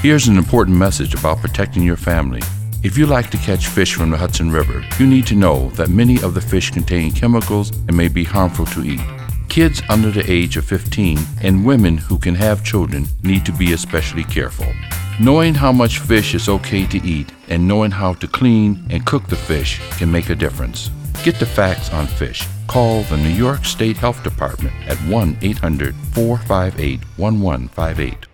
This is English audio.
Here's an important message about protecting your family. If you like to catch fish from the Hudson River, you need to know that many of the fish contain chemicals and may be harmful to eat. Kids under the age of 15 and women who can have children need to be especially careful. Knowing how much fish is okay to eat and knowing how to clean and cook the fish can make a difference. Get the facts on fish. Call the New York State Health Department at 1-800-458-1158.